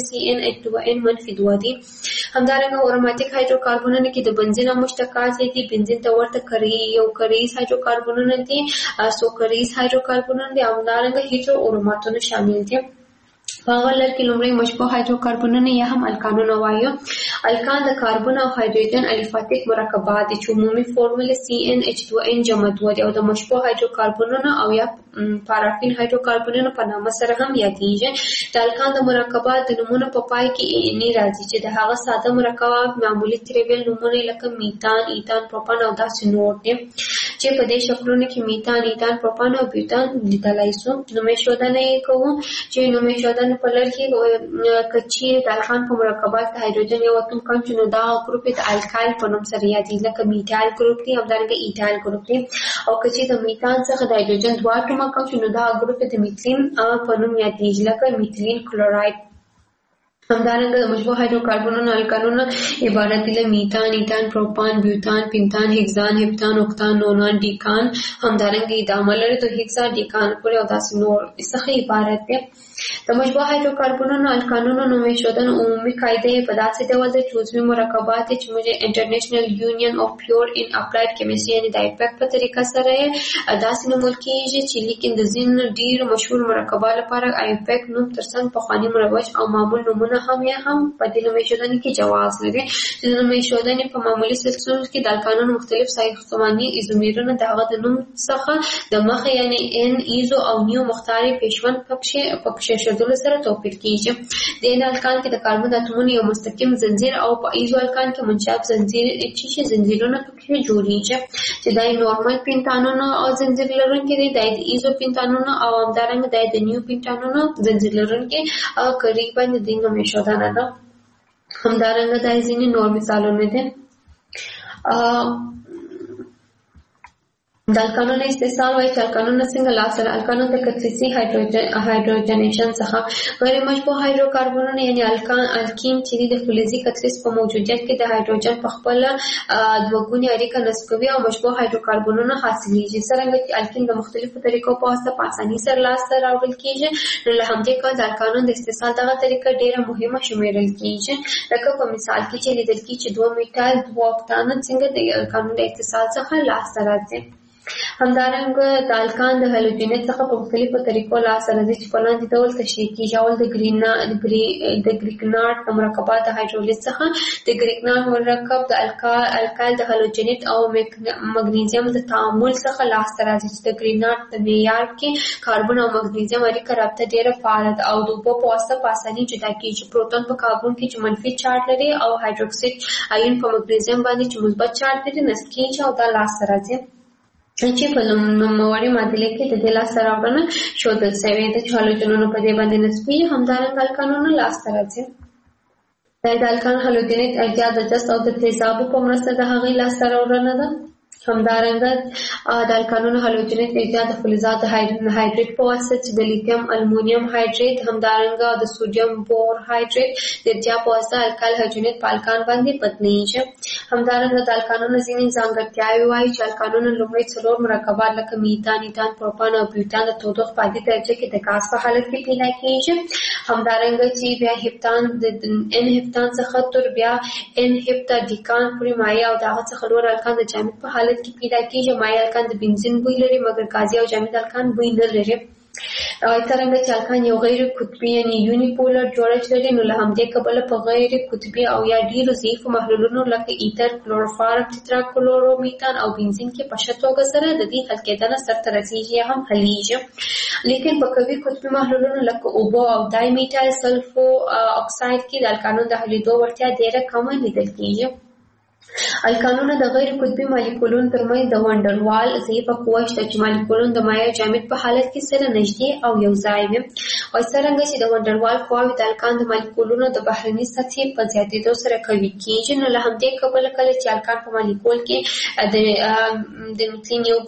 CnH2n-2 دي. همدارنګه اروماتیک هایدروکاربونونه کې د بنزین او مشتقات دي. بنزین ته ورته یو کریز هایدروکاربونونه دي، سوکریز هایدروکاربونونه دي او همدارنګه هیټرو اروماتونه شامل دي. په هغه لړ کې لومړی مشبوع هایدروکاربونونه یا هم الکانونه وایو. الکان د کاربن او هایدروجن الیفاټیک مرکبات دي چې عمومي فورموله CnH2n جمع 2 دي او د مشبوع هایدروکاربونونه او یا پارافین هایدروکاربونونه په نامه سره هم یادېږي. د الکان د مرکبات د نومونو په پای کې نه راځي چې د هغه ساده مرکبات معمولی تریویل نومونه لکه میتان، ایتان، پروپان او داسې نور دي چې په دې شکلونو کې میتان، ایتان، پروپان او بیوتان لیدلای شو. نومې ښودنه یې کوو چې نومې ښودنه په لړ کې کچې د الکان په مرکبات د هایدروجن یو اتوم کم چې نو دا ګروپ د الکایل په نوم سره یادېږي لکه میتایل ګروپ دی همدارنګه ایتایل ګروپ دی. او کچې د میتان څخه د هایدروجن 2 اتوم کم چې نو دا ګروپ د میتلین په نوم یادېږي لکه میتلین کلورایډ. همدارنګه د مشبوع هایدروکاربنونو الکانونه عبارت دي له میتان، ایتان، پروپان، بیوتان، پینتان، هکسان، هپتان، اوکتان، نونان، ډیکان. همدارنګه ادامه لري د هکسا، ډیکان پورې او داسې نور څخه عبارت دي. د مشبوع هایدروکاربنونو الکانونو نوم ایښودنه عمومي قاعده په داسې ډول ده چې عضوي مرکبات چې موږ انټرنیشنل یونین اف پیور ان اپلایډ کیمستري یعنې د ایپک په طریقه سره داسې نومول کېږي چې لیکن د ځینو ډېرو مشهور مرکبات لپاره ایپک نوم ترڅنګ پخواني مروج او معمول نومونه هم په دې نوم ایښودنې کې جواز لري. د نوم ایښودنې په معمولي سلسلو کې د الکانونو مختلف ساختماني ایزومرونه د هغه د نوم څخه د مخه یعنې ان، ایزو او نیو مختاري پیشوند پکې شدلو سره توپیر کېږي. د ان الکان کې د کاربن اتومونو یو مستقیم زنجیر او په ایزو الکان کې منشاب زنجیرونه پکې جوړیږي چې دای نورمال پینتانونو او زنجیر لرونکي دي، د ایزو پینتانونو او همدارنګه د نیو پینتانونو زنجیر لرونکي قریبا د دې نوم ایښودنه ده. همدارنګه د ځینې نور مثالونه دي. د الکانونو استحصال وایي چې الکانونه څنګه لاسته الکانو د کتلیسي هایدروجنیشن څخه غیر مشبوع هایدروکاربنونه یعنی الکین چې د فلزي کتلیس په موجودیت کې د هایدروجن په خپل دوه ګونې اړیکه نصب کوي او مشبوع هایدروکاربنونه حاصلېږي. څرنګه چې الکین د مختلفو طریقو په واسطه په اسانۍ سره لاسته راوړل کېږي، نو له همدې کبله د الکانونو د استحصال دغه طریقه ډېره مهمه شمیرل کېږي. لکه په مثال کې چې لیدل کېږي چې 2 میټایل 2 اکتانه څنګه د الکانونو د استحصال څخه لاسته راځي. همدارنګه د الکان د هالوجینیت څخه په مختلفو طریقو لاسته راځي چې په لاندې ډول تشریح کېږي. اول د ګریګناټ د مرکبات د هایدرولیز څخه د ګریګناټ مرکب د الکایل د هالوجینیت او مګنیزیم د تعامل څخه لاسته راځي چې د ګریګناټ د معیار کې کاربن او مګنیزیم اړیکه رابطه ډېره فعاله ده او د اوبو په واسطه په اسانۍ جدا کېږي. پروتون په کاربن کې چې منفي چارج لري او هایدروکسید آیون په مګنیزیم باندې چې مثبت چارج لري نصب کېږي او دا لاسته راځي چې په نوموړې معادلې کې د دې لاسته راوړنه ښودل شوې ده چې هالوجنونه په دې باندې نصبېږي. همدارنګه الکانونه لاسته راځي. د الکان هالوجنیت اړتیا د جست او د تیزابو په مرسته د هغې لاسته راوړنه ده. همدارنګه د الکانونو هالوجنیت اړتیا د فلزاتو هایدریت په واسطه چې د لیتیم المونیم هایدریت همدارنګه د سوډیم بور هایدریت د اړتیا په واسطه الکایل هالوجنیت په الکان باندې بدلیږي. همدارنګه د الکانونو ځینې ځانګړتیاوې وایي چې الکانونو لومړی 4 مرکبات لکه میتان، ایتان، پروپان او بیوتان د تودوخې په عادي درجه کې د ګاز په حالت کې پیدا کېږي. همدارنګه چې بیا هپتان د ان هپتان څخه تر بیا ان هپتا ډیکان پورې مایع او د هغه څخه لوړ الکان د جامد په حالت کې پیدا کېږي. مایع الکان د بنزین بوی لري مګر ګازي او جامد الکان بوی نه لري. څرنګه چې الکان یو غیر قطبي یعنی یونیپولر جوړښت لري، نو له همدې کبله په غیر قطبي او یا ډیرو ضعیفو محلولونو لکه ایتر، کلوروفارم، ټیټراکلورومیتان او بنزین کې په ښه توګه سره د دې حل کېدنه سرته رسېږي یا هم حلیږي. لیکن په قوي قطبي محلولونو لکه اوبو او دای میټایل سلفو اکساید کې د الکانونو د حلیدو وړتیا ډېره کمه لیدل کېږي. الکانونه د غیر قطبي مالیکولونو ترمنځ د وانډروال ضعیفه قوه شته چې مالیکولونه د مایع جامد په حالت کې سره نږدې او یو ځای وي. او څرنګه چې د وانډروال قواوې د الکان د مالیکولونو د بهرني سطحې په زیاتېدو سره قوي کېږي، نو له همدې کبله کله چې الکان په مالیکول کې د میتین یو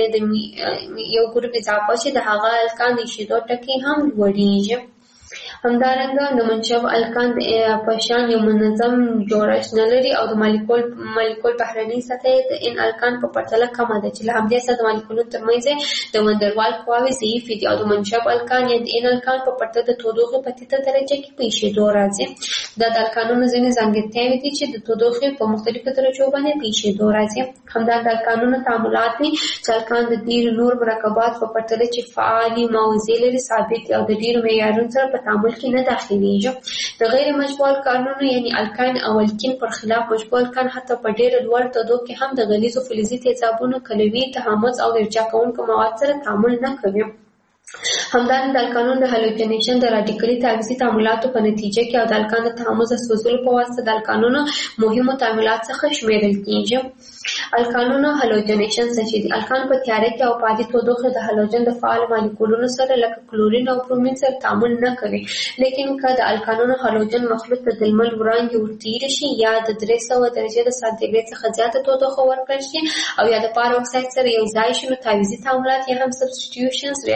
ګروپ اضافه شي، د هغه الکان د ایښېدو ټکي هم لوړېږي. همدارنګه د منشب الکان په شان یو منظم جوړښت نه لري او د مالیکول بهرنۍ سطحه د ان الکان په پرتله کمه ده چې له همدې سره د مالیکولونو ترمنځ د وانډروال قواوې ضعیفې دي او د منشب الکان یا د ان الکان په پرتله د تودوخې په ټیټه درجه کې په ایښېدو راځي. دا د الکانونو ځینې ځانګړتیاوې دي چې د تودوخې په مختلفو درجو باندې په ایښېدو راځي. همدا د الکانونو تعاملات دي چې الکان د ډېرو نور مرکبات په پرتله چې فعالې موضوع لري ثابت دي او د ډېرو معیارونو سره په تعامل کې نه داخليږي. د غیر مشبوع الکانونو یعنی الکاین او الکین پر خلاف مشبوع الکان حتی په ډېر لوړ تودوخه کې هم د غلیظو فلزي تیزابونو کلوي تحمض او ارجاع کوونکو مواد سره تعامل نه کوي. همدارنګه د الکانونو د هالوجنیشن د راډیکالي تعویضي تعاملاتو په نتیجه کې او د الکان د تحمض سوځولو په واسطه د الکانونو مهمو تعاملات څخه شمیرل کېږي. الکانونو هالوجنیشن څه دي؟ الکان په تیاره کې او په عادي تودوخه د هالوجن د فعال مالیکولونو سره لکه کلورین او برومین سره تعامل نه کوي. لیکن که د الکانونو هالوجن مخلوط ته د لمر وړانګې ورتېرې شي یا د 300 درجې د سانتیګریډ څخه زیاته تودوخه ورکړل شي او یا د پار اکساید سره یو ځای شي، نو تعویضي تعاملات یا هم سبسټیټیوشن ریاکشن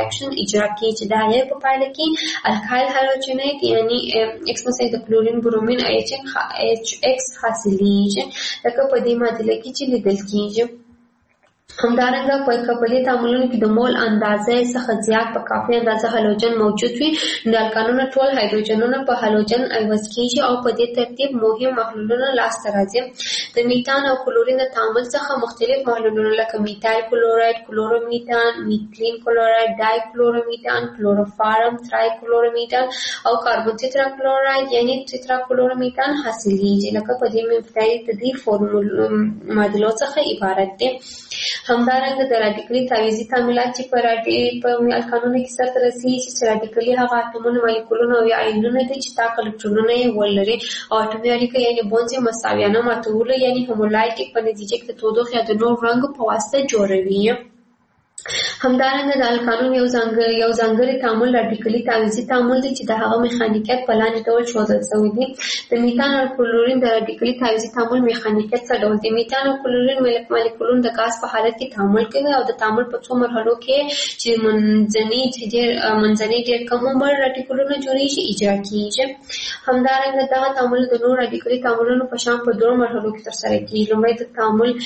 اجرا کوي چې دا یې په پایله کې الکایل هالوجنیت یعنی ایکس مثلا د کلورین برومین ایچ ایکس حاصلېږي لکه په دې معادله کې چې لیدل کېږي. همدارنګه په کپلي تعاملونو کې د مول اندازې څخه زیات په کافي اندازه هالوجن موجود وي نو الکانونه ټول هایدروجنونه په هالوجن عوض کیږي او په دې ترتیب مهم محلولونه لاسته راځي. د میتان او کلورین د تعامل څخه مختلف محلولونه لکه میتایل کلوراید، کلورومیتان، میتلین کلوراید، ډای کلورومیتان، کلوروفارم، ترای کلورومیتان او کاربون تترا کلوراید یعنی تترا کلورومیتان حاصلېږي لکه په دې مفتاحي د دې فورمول معادلو څخه عبارت دي. همدارنګه د رادیکلي تعویضي تعاملات چې په الکانونو کې سرته رسېږي چې رادیکلي هغه اتومونه مالیکولونه او یا آیونونه دي چې تا الکترونونه یې ولري او اټومي اړیکه یعنی بونز یې مساویانه ماتوله یعنی هومولایټیک په نتیجه کې د تودوخې یا د نور رنګ په واسطه جوړوي. همدارنګه د الکانون یو ځانګړی تعامل رادیکلي تعویضي تعامل دی چې د هغه میخانیکیت په لاندې ډول ښودل شوی دی. د میتان او کلورین د رادیکلي تعویضي تعامل میخانیکیت څه ډول دی؟ میتان او کلورین مالیکولونه د غاز په حالت کې تعامل کوي او د تعامل په څو مرحلو کې چې منځني ډېر کم عمر رادیکولونه جوړیږي اجرا کیږي. همدارنګه دغه تعامل د نور رادیکلي تعاملونو په شان په دوه مرحلو کې ترسره کیږي. لومړی د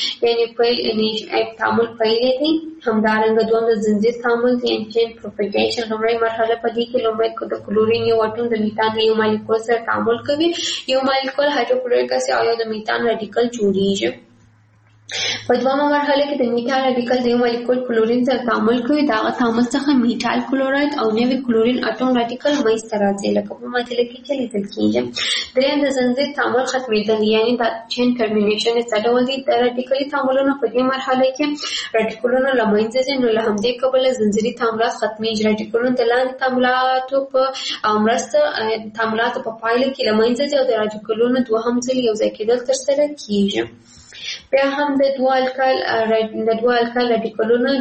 تعامل تعامل پیل دی. همدارنګه دوم د زنجیر تعامل دی چین پروپاګیشن. لومړی مرحله په دې کې لومړی د کلورین یو اټوم د میتان یو مالیکول سره تعامل کوي. یو مالیکول هایدروکلوریک اسید او یو د میتان رادیکل جوړیږي. په دومره مرحله کې د میتال رادیکل د یو مالیکول کلورین سره تعامل کوي. دغه تعامل څخه میتال کلوراید او نوی کلورین اټوم رادیکل منځته راځي لکه په معادله کې چې لیدل کېږي. دریم د زنجیر تعامل ختمېدل یعنی د چین ټرمینیشن څه ډول دی؟ د رادیکلي تعاملونو په دې مرحله کې رادیکلونه له منځه ځي نو له همدې کبله زنجیري تعاملات ختمېږي. رادیکلونه د لاندې تعاملاتو په مرسته تعاملاتو په پایله کې له منځه ځي او د رادیکلونو دوهم ځل یو ځای کېدل ترسره کېږي. بیا هم د دوه الکایل رادیکلونو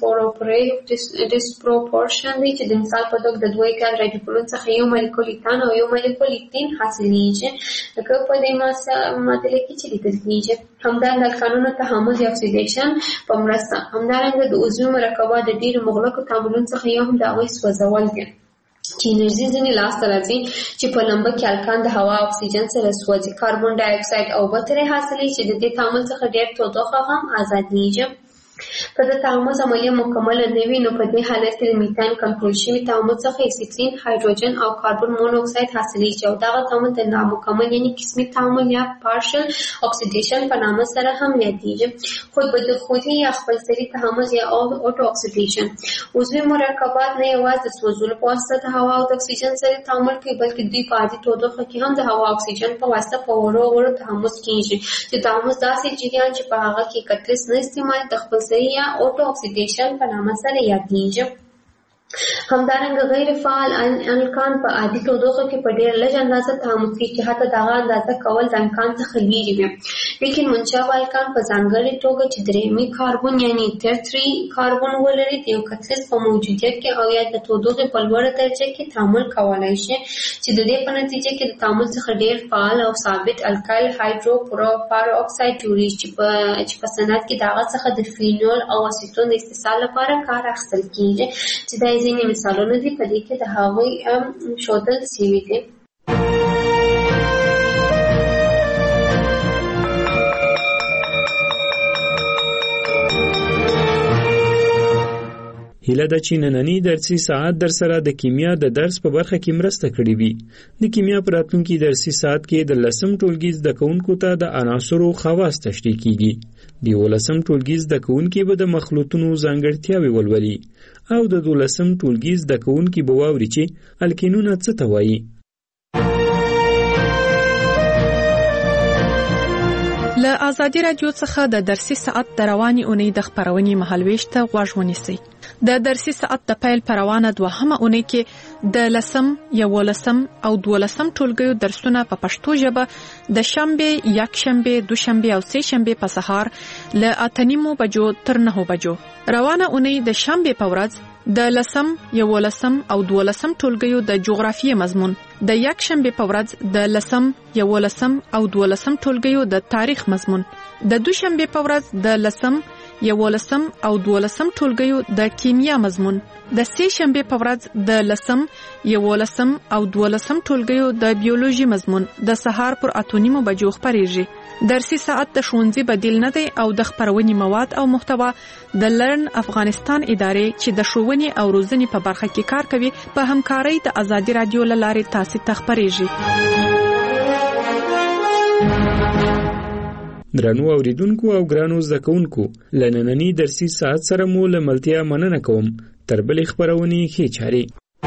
ډیسپروپورشن دی چې د مثال په توګه د دوه الکایل رادیکلونو څخه یو مالیکول ایتان او یو مالیکول ایتین حاصلېږي لکه په دې معادله کې چې لیدل کېږي. همدارنګه الکانونو تحمض یا اکسیدیشن په مرسته. همدارنګه د عضوي مرکبات د ډېرو مغلقو تعاملونو څخه یو هم د هغوی سوځول دي چې انرژي ځینې لاسته راځي چې په لمبه کې الکان د هوا اکسیجن سره سوځي. کاربن ډای اکساید او اوبه ترې حاصلېږي چې د دې تعامل څخه ډېر تودوخه هم ازادېږي. که د تعامل عملیه مکمله نه وي نو په دې حالت کې د میتان کنټرول شوي تعامل څخه اسیټین، هایدروجن او کاربن مونوکساید حاصلېږي او دغه تعامل د نامکمل یعنی قسمي تعامل یا پارشل اکسیډیشن په نامه سره هم یادېږي. خود به خودي یا خپلسري تعامل یا اوټو اکسیډیشن. عضوي مرکبات نه یوازې د سوځولو په واسطه د هوا او د اکسیجن سره تعامل کوي بلکې دوی په عادي تودوخه کې هم د هوا او اکسیجن په واسطه په وړو تحمض کېږي چې تحمض داسې جریان چې په هغه کې کتلیس نه استعمال د خپلسري یا اوټو اکسیډیشن په نامه سره یادېږي. همدارنګه غیر فعال الکان په عادي تودوخه کې په ډېر لږ اندازه تعامل کوي چې حتی دغه اندازه کول د امکان څخه لرې وي. لیکن منشأ الکان په ځانګړې توګه چې درېیمي کاربن یعنی ترتري کاربن ولري د یو کتلیس په موجودیت کې او یا د تودوخې په لوړه درجه کې تعامل کولی شي چې د دې په نتیجه کې د تعامل څخه ډېر فعال او ثابت الکایل هایدروپار اکساید جوړیږي چې په صنعت کې د هغه څخه د فینول او اسیتون د استحصال لپاره کار اخیستل کېږي چې دا ځینې مثالونه دي په دې کې د هغوی ښودل شوي دي. هیله ده چې نننی درسي ساعت در سره د کیمیا د درس په برخه کې مرسته کړې وي. د کیمیا په راتلونکي درسي ساعت کې د 10م ټولګي زده کوونکو ته د عناصرو خواص تشریح کیږي. د 11م ټولګي زده کوونکي به د مخلوطونو ځانګړتیاوې ولولي او د 12م ټولګي زده کوونکي به واوري چې الکینونه څه ته وایي. له آزادي رادیو څخه د درسي ساعت د رواني اونۍ د خبرونې مهالويش ته غوږ ونیسئ. د درسي ساعت د پیل پروانه دوهمه اونۍ کې د 10م، 11م او 12م ټولګیو درسونه په پښتو ژبه د شنبه، یکشنبه، دوشنبه او سهشنبه په سهار له 8:30 بجو تر 9 بجو. روانه اونۍ د شنبه په ورځ د 10م، 11م او 12م ټولګیو د جغرافیې مضمون، د یکشنبه په ورځ د 10م، 11م او 12م ټولګیو د تاریخ مضمون، د دوشنبه په ورځ د 10م، 11 او 12 ټولګیو د کیمیا مضمون، د سه شنبه په ورځ د 10 11 او 12 ټولګیو د بیولوژي مضمون د سهار پر 8:30 بجو خبريږي. درسي ساعت د ښوونځي بدیل نه دی او د خبرونې مواد او محتوا د لرن افغانستان ادارې چې د ښوونې او روزنې په برخه کې کار کوي په همکارۍ د آزادي رادیو لارې تاسو ته خبريږي. درنو اوریدونکو او ګرانو زده کوونکو، لنننی درسي ساعت سره مو له ملتیا مننه کوم. تر بلې خبرونې ښې چارې.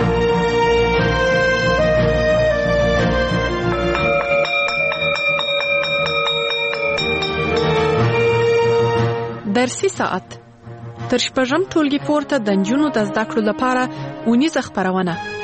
درسي ساعت تر شپږم ټولګي پورته د نجونو د زده کړو لپاره اونیزه خبرونه